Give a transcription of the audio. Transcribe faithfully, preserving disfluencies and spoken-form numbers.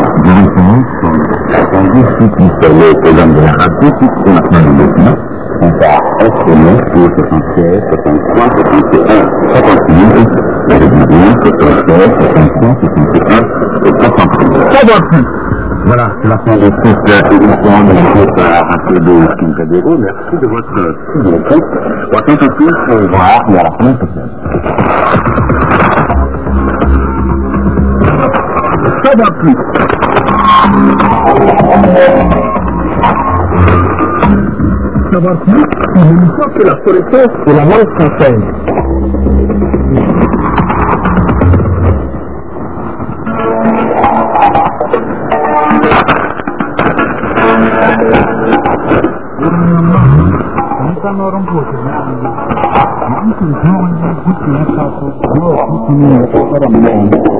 On discute sur le programme de la radio, c'est maintenant le document. On va instrument sur soixante-seize, soixante-trois, soixante et un, soixante-huit, soixante-seize, soixante-trois, soixante et un et soixante-trois. Ça va plus. Voilà, c'est la fin de cette émission de la radio de Skincadero. Merci de votre écoute. On va tout de suite se voir et à la semaine prochaine. Ça va plus. Ça va plus, il ne faut que la connaissance de la langue française. Thank you.